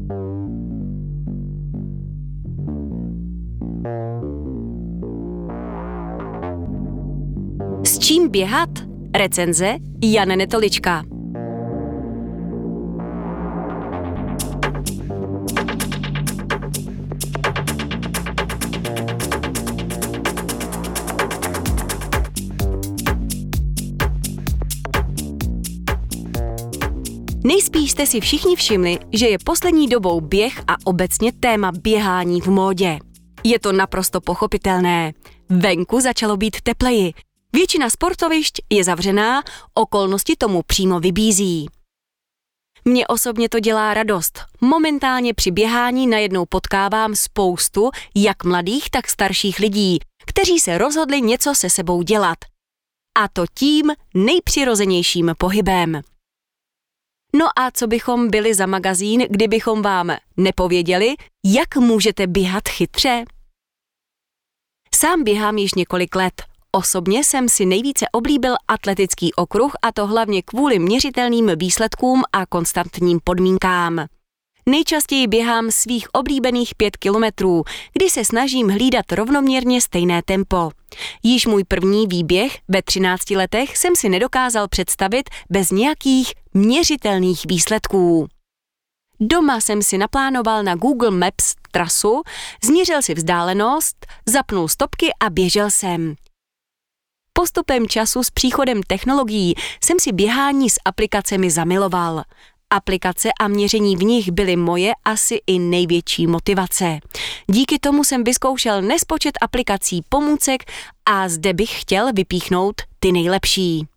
S čím běhat? Recenze Jan Netolička. Nejspíš jste si všichni všimli, že je poslední dobou běh a obecně téma běhání v módě. Je to naprosto pochopitelné. Venku začalo být tepleji. Většina sportovišť je zavřená, okolnosti tomu přímo vybízí. Mně osobně to dělá radost. Momentálně při běhání najednou potkávám spoustu jak mladých, tak starších lidí, kteří se rozhodli něco se sebou dělat. A to tím nejpřirozenějším pohybem. No a co bychom byli za magazín, kdybychom vám nepověděli, jak můžete běhat chytře? Sám běhám již několik let. Osobně jsem si nejvíce oblíbil atletický okruh, a to hlavně kvůli měřitelným výsledkům a konstantním podmínkám. Nejčastěji běhám svých oblíbených 5 kilometrů, kdy se snažím hlídat rovnoměrně stejné tempo. Již můj první výběh ve 13 letech jsem si nedokázal představit bez nějakých měřitelných výsledků. Doma jsem si naplánoval na Google Maps trasu, změřil si vzdálenost, zapnul stopky a běžel jsem. Postupem času s příchodem technologií jsem si běhání s aplikacemi zamiloval. Aplikace a měření v nich byly moje asi i největší motivace. Díky tomu jsem vyzkoušel nespočet aplikací, pomůcek a zde bych chtěl vypíchnout ty nejlepší.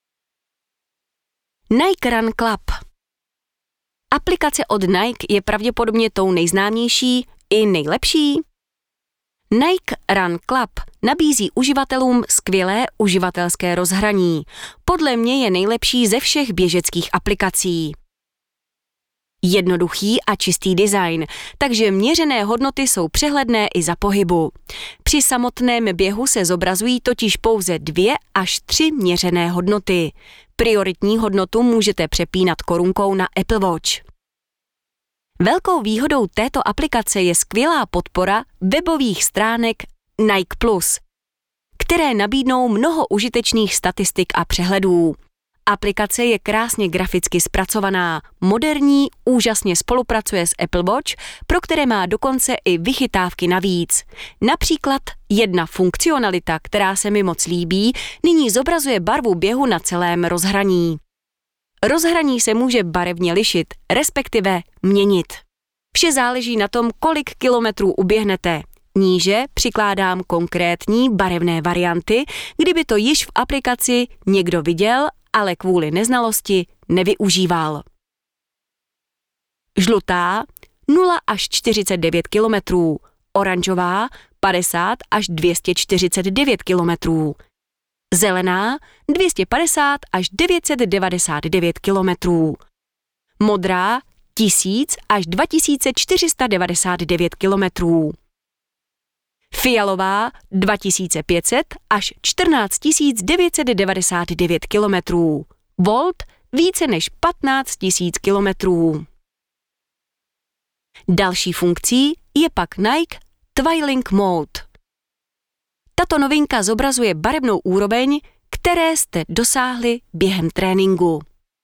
Nike Run Club. Aplikace od Nike je pravděpodobně tou nejznámější i nejlepší. Nike Run Club nabízí uživatelům skvělé uživatelské rozhraní. Podle mě je nejlepší ze všech běžeckých aplikací. Jednoduchý a čistý design, takže měřené hodnoty jsou přehledné i za pohybu. Při samotném běhu se zobrazují totiž pouze 2 až 3 měřené hodnoty. Prioritní hodnotu můžete přepínat korunkou na Apple Watch. Velkou výhodou této aplikace je skvělá podpora webových stránek Nike Plus, které nabídnou mnoho užitečných statistik a přehledů. Aplikace je krásně graficky zpracovaná, moderní, úžasně spolupracuje s Apple Watch, pro které má dokonce i vychytávky navíc. Například jedna funkcionalita, která se mi moc líbí, nyní zobrazuje barvu běhu na celém rozhraní. Rozhraní se může barevně lišit, respektive měnit. Vše záleží na tom, kolik kilometrů uběhnete. Níže přikládám konkrétní barevné varianty, kdyby to již v aplikaci někdo viděl, ale kvůli neznalosti nevyužíval. Žlutá 0 až 49 km, oranžová 50 až 249 km, zelená 250 až 999 km, modrá 1000 až 2499 km, fialová 2500 až 14 999 km, Volt více než 15 000 km. Další funkcí je pak Nike Twilight Mode. Tato novinka zobrazuje barevnou úroveň, které jste dosáhli během tréninku.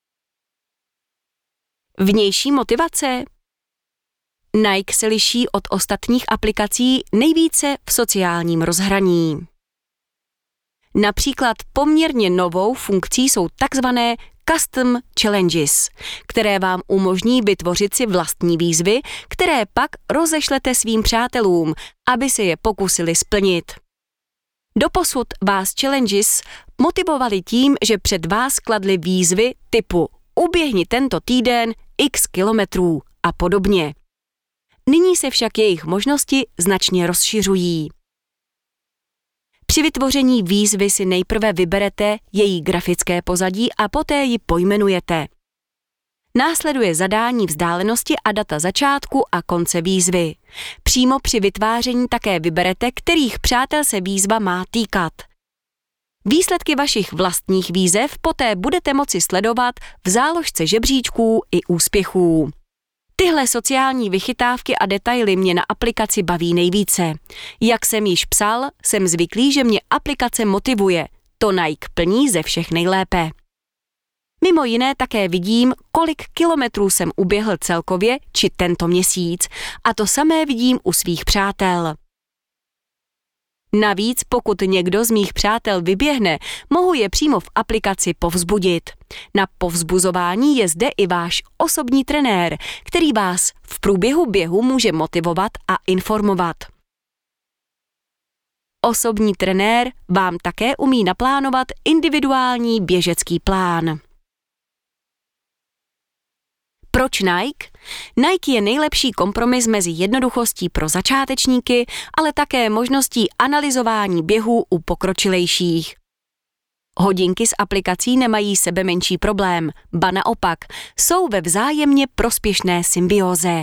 Vnější motivace. Nike se liší od ostatních aplikací nejvíce v sociálním rozhraní. Například poměrně novou funkcí jsou takzvané Custom Challenges, které vám umožní vytvořit si vlastní výzvy, které pak rozešlete svým přátelům, aby se je pokusili splnit. Doposud vás Challenges motivovali tím, že před vás kladli výzvy typu uběhni tento týden x kilometrů a podobně. Nyní se však jejich možnosti značně rozšiřují. Při vytvoření výzvy si nejprve vyberete její grafické pozadí a poté ji pojmenujete. Následuje zadání vzdálenosti a data začátku a konce výzvy. Přímo při vytváření také vyberete, kterých přátel se výzva má týkat. Výsledky vašich vlastních výzev poté budete moci sledovat v záložce žebříčků i úspěchů. Tyhle sociální vychytávky a detaily mě na aplikaci baví nejvíce. Jak jsem již psal, jsem zvyklý, že mě aplikace motivuje. To Nike plní ze všech nejlépe. Mimo jiné také vidím, kolik kilometrů jsem uběhl celkově či tento měsíc, a to samé vidím u svých přátel. Navíc, pokud někdo z mých přátel vyběhne, mohu je přímo v aplikaci povzbudit. Na povzbuzování je zde i váš osobní trenér, který vás v průběhu běhu může motivovat a informovat. Osobní trenér vám také umí naplánovat individuální běžecký plán. Proč Nike? Nike je nejlepší kompromis mezi jednoduchostí pro začátečníky, ale také možností analyzování běhů u pokročilejších. Hodinky s aplikací nemají sebemenší problém, ba naopak, jsou ve vzájemně prospěšné symbióze.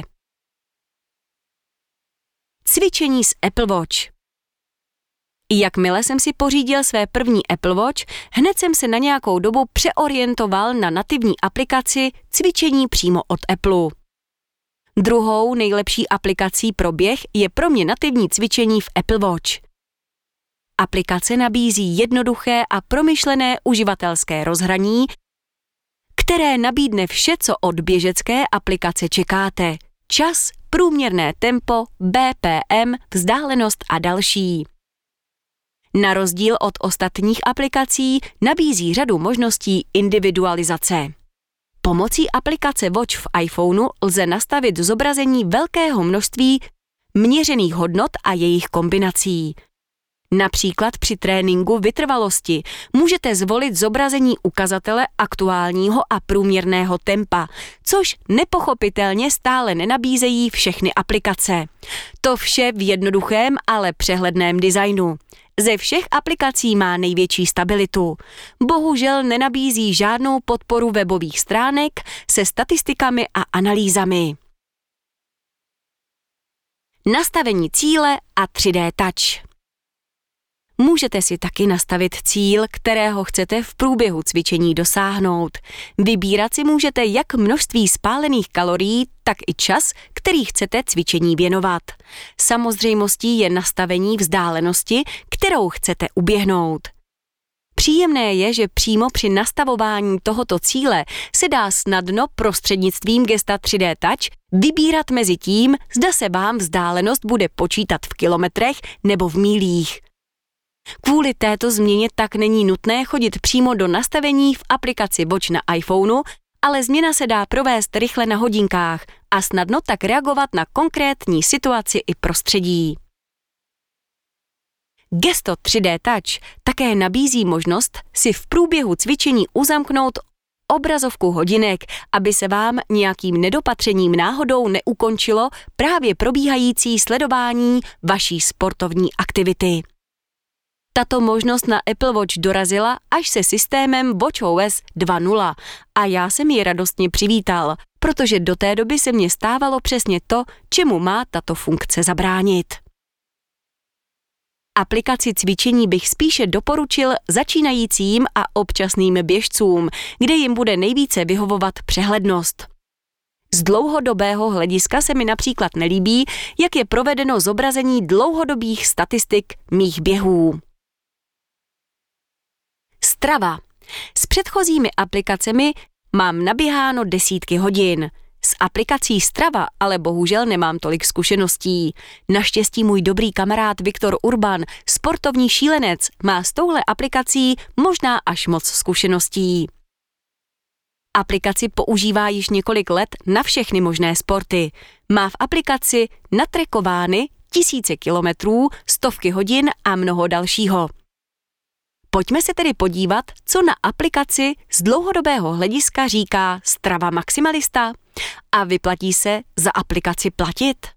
Cvičení s Apple Watch. Jakmile jsem si pořídil své první Apple Watch, hned jsem se na nějakou dobu přeorientoval na nativní aplikaci cvičení přímo od Apple. Druhou nejlepší aplikací pro běh je pro mě nativní cvičení v Apple Watch. Aplikace nabízí jednoduché a promyšlené uživatelské rozhraní, které nabídne vše, co od běžecké aplikace čekáte. Čas, průměrné tempo, BPM, vzdálenost a další. Na rozdíl od ostatních aplikací nabízí řadu možností individualizace. Pomocí aplikace Watch v iPhoneu lze nastavit zobrazení velkého množství měřených hodnot a jejich kombinací. Například při tréninku vytrvalosti můžete zvolit zobrazení ukazatele aktuálního a průměrného tempa, což nepochopitelně stále nenabízejí všechny aplikace. To vše v jednoduchém, ale přehledném designu. Ze všech aplikací má největší stabilitu. Bohužel nenabízí žádnou podporu webových stránek se statistikami a analýzami. Nastavení cíle a 3D touch. Můžete si taky nastavit cíl, kterého chcete v průběhu cvičení dosáhnout. Vybírat si můžete jak množství spálených kalorií, tak i čas, který chcete cvičení věnovat. Samozřejmostí je nastavení vzdálenosti, kterou chcete uběhnout. Příjemné je, že přímo při nastavování tohoto cíle se dá snadno prostřednictvím gesta 3D Touch vybírat mezi tím, zda se vám vzdálenost bude počítat v kilometrech nebo v mílích. Kvůli této změně tak není nutné chodit přímo do nastavení v aplikaci Watch na iPhoneu, ale změna se dá provést rychle na hodinkách a snadno tak reagovat na konkrétní situaci i prostředí. Gesto 3D Touch také nabízí možnost si v průběhu cvičení uzamknout obrazovku hodinek, aby se vám nějakým nedopatřením náhodou neukončilo právě probíhající sledování vaší sportovní aktivity. Tato možnost na Apple Watch dorazila až se systémem watchOS 2.0 a já jsem ji radostně přivítal, protože do té doby se mně stávalo přesně to, čemu má tato funkce zabránit. Aplikaci cvičení bych spíše doporučil začínajícím a občasným běžcům, kde jim bude nejvíce vyhovovat přehlednost. Z dlouhodobého hlediska se mi například nelíbí, jak je provedeno zobrazení dlouhodobých statistik mých běhů. Strava. S předchozími aplikacemi mám naběháno desítky hodin. S aplikací Strava ale bohužel nemám tolik zkušeností. Naštěstí můj dobrý kamarád Viktor Urban, sportovní šílenec, má s touhle aplikací možná až moc zkušeností. Aplikaci používá již několik let na všechny možné sporty. Má v aplikaci natrekovány tisíce kilometrů, stovky hodin a mnoho dalšího. Pojďme se tedy podívat, co na aplikaci z dlouhodobého hlediska říká Strava Maximalista a vyplatí se za aplikaci platit.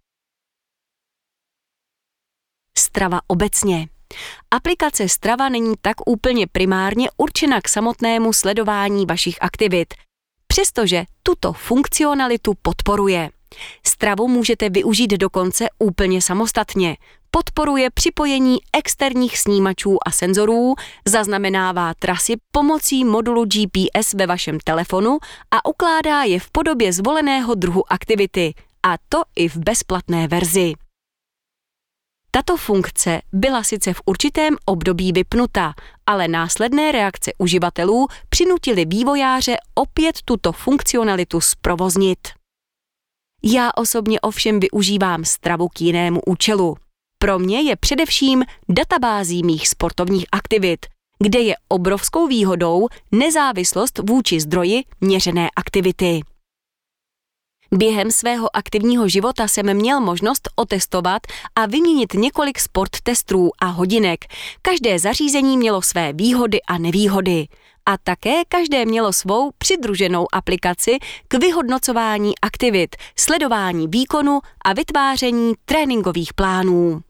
Strava obecně. Aplikace Strava není tak úplně primárně určena k samotnému sledování vašich aktivit, přestože tuto funkcionalitu podporuje. Stravu můžete využít dokonce úplně samostatně. Podporuje připojení externích snímačů a senzorů, zaznamenává trasy pomocí modulu GPS ve vašem telefonu a ukládá je v podobě zvoleného druhu aktivity, a to i v bezplatné verzi. Tato funkce byla sice v určitém období vypnuta, ale následné reakce uživatelů přinutily vývojáře opět tuto funkcionalitu zprovoznit. Já osobně ovšem využívám Stravu k jinému účelu. Pro mě je především databází mých sportovních aktivit, kde je obrovskou výhodou nezávislost vůči zdroji měřené aktivity. Během svého aktivního života jsem měl možnost otestovat a vyměnit několik sport testů a hodinek. Každé zařízení mělo své výhody a nevýhody. A také každé mělo svou přidruženou aplikaci k vyhodnocování aktivit, sledování výkonu a vytváření tréninkových plánů.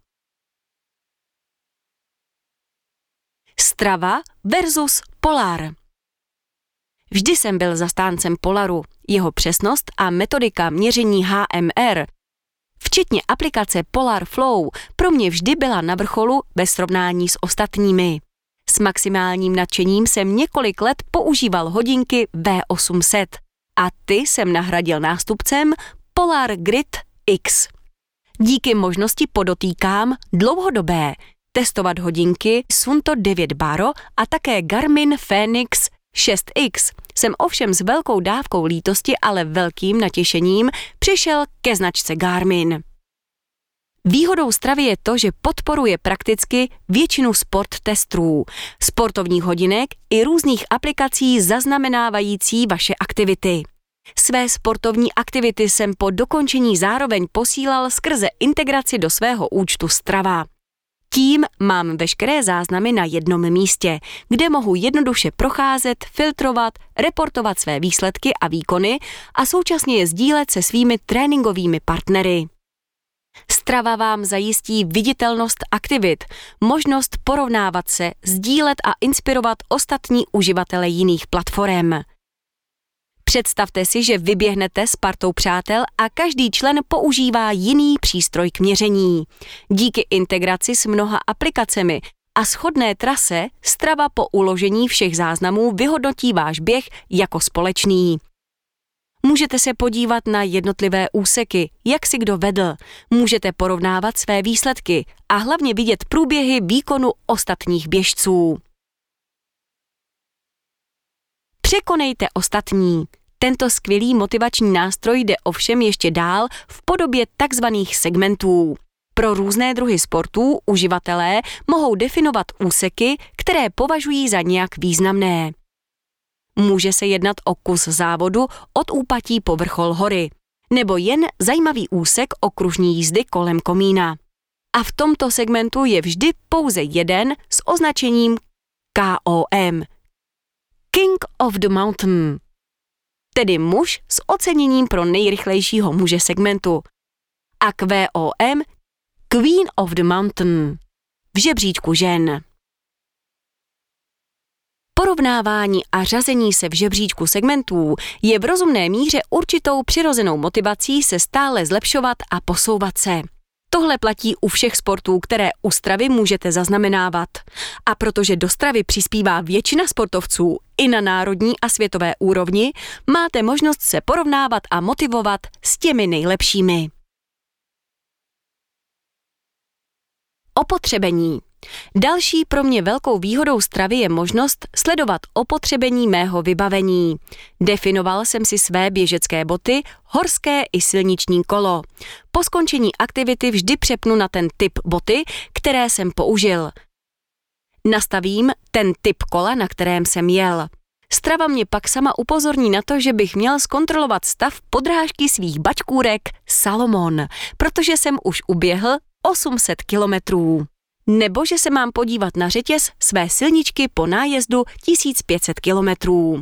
Strava versus Polar. Vždy jsem byl zastáncem Polaru. Jeho přesnost a metodika měření HMR, včetně aplikace Polar Flow, pro mě vždy byla na vrcholu ve srovnání s ostatními. S maximálním nadšením jsem několik let používal hodinky V800 a ty jsem nahradil nástupcem Polar Grid X. Díky možnosti podotýkám dlouhodobé testovat hodinky Suunto 9 Baro a také Garmin Fenix 6X jsem ovšem s velkou dávkou lítosti, ale velkým natěšením přišel ke značce Garmin. Výhodou Stravy je to, že podporuje prakticky většinu sport testů, sportovních hodinek i různých aplikací zaznamenávající vaše aktivity. Své sportovní aktivity jsem po dokončení zároveň posílal skrze integraci do svého účtu Strava. Tím mám veškeré záznamy na jednom místě, kde mohu jednoduše procházet, filtrovat, reportovat své výsledky a výkony a současně je sdílet se svými tréninkovými partnery. Strava vám zajistí viditelnost aktivit, možnost porovnávat se, sdílet a inspirovat ostatní uživatele jiných platform. Představte si, že vyběhnete s partou přátel a každý člen používá jiný přístroj k měření. Díky integraci s mnoha aplikacemi a shodné trase Strava po uložení všech záznamů vyhodnotí váš běh jako společný. Můžete se podívat na jednotlivé úseky, jak si kdo vedl, můžete porovnávat své výsledky a hlavně vidět průběhy výkonu ostatních běžců. Překonejte ostatní. Tento skvělý motivační nástroj jde ovšem ještě dál v podobě takzvaných segmentů. Pro různé druhy sportů uživatelé mohou definovat úseky, které považují za nějak významné. Může se jednat o kus závodu od úpatí po vrchol hory, nebo jen zajímavý úsek okružní jízdy kolem komína. A v tomto segmentu je vždy pouze jeden s označením KOM. King of the Mountain, tedy muž s oceněním pro nejrychlejšího muže segmentu, a QOM Queen of the Mountain v žebříčku žen. Porovnávání a řazení se v žebříčku segmentů je v rozumné míře určitou přirozenou motivací se stále zlepšovat a posouvat se. Tohle platí u všech sportů, které u Stravy můžete zaznamenávat. A protože do Stravy přispívá většina sportovců i na národní a světové úrovni, máte možnost se porovnávat a motivovat s těmi nejlepšími. Opotřebení. Další pro mě velkou výhodou Stravy je možnost sledovat opotřebení mého vybavení. Definoval jsem si své běžecké boty, horské i silniční kolo. Po skončení aktivity vždy přepnu na ten typ boty, které jsem použil. Nastavím ten typ kola, na kterém jsem jel. Strava mě pak sama upozorní na to, že bych měl zkontrolovat stav podrážky svých bačkůrek Salomon, protože jsem už uběhl 800 kilometrů. Nebo že se mám podívat na řetěz své silničky po nájezdu 1500 kilometrů.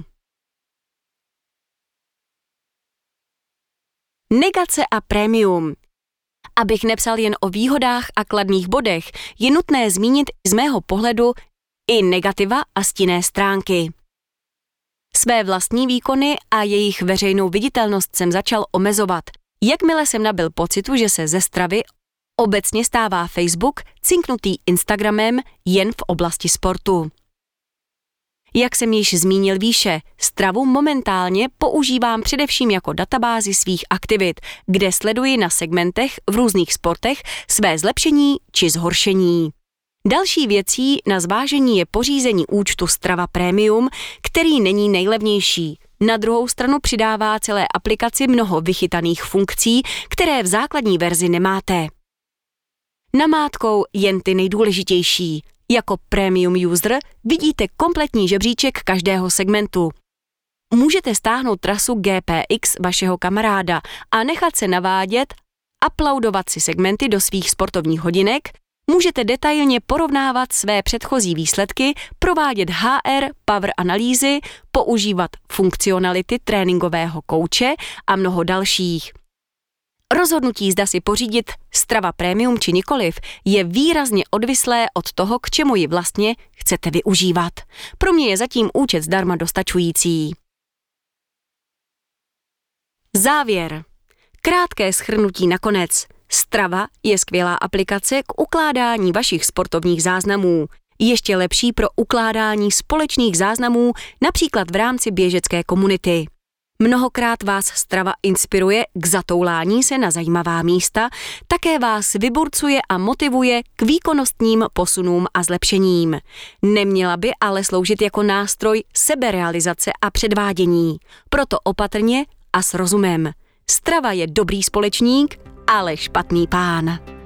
Negace a prémium. Abych nepsal jen o výhodách a kladných bodech, je nutné zmínit z mého pohledu i negativa a stinné stránky. Své vlastní výkony a jejich veřejnou viditelnost jsem začal omezovat, jakmile jsem nabyl pocitu, že se ze Stravy obecně stává Facebook cinknutý Instagramem jen v oblasti sportu. Jak jsem již zmínil výše, Stravu momentálně používám především jako databázi svých aktivit, kde sleduji na segmentech v různých sportech své zlepšení či zhoršení. Další věcí na zvážení je pořízení účtu Strava Premium, který není nejlevnější. Na druhou stranu přidává celé aplikaci mnoho vychytaných funkcí, které v základní verzi nemáte. Namátkou jen ty nejdůležitější. Jako premium user vidíte kompletní žebříček každého segmentu. Můžete stáhnout trasu GPX vašeho kamaráda a nechat se navádět, uploadovat si segmenty do svých sportovních hodinek, můžete detailně porovnávat své předchozí výsledky, provádět HR, power analýzy, používat funkcionality tréninkového kouče a mnoho dalších. Rozhodnutí, zda si pořídit Strava Premium či nikoliv, je výrazně odvislé od toho, k čemu ji vlastně chcete využívat. Pro mě je zatím účet zdarma dostačující. Závěr. Krátké shrnutí nakonec. Strava je skvělá aplikace k ukládání vašich sportovních záznamů. Ještě lepší pro ukládání společných záznamů, například v rámci běžecké komunity. Mnohokrát vás Strava inspiruje k zatoulání se na zajímavá místa, také vás vyburcuje a motivuje k výkonnostním posunům a zlepšením. Neměla by ale sloužit jako nástroj seberealizace a předvádění. Proto opatrně a s rozumem. Strava je dobrý společník, ale špatný pán.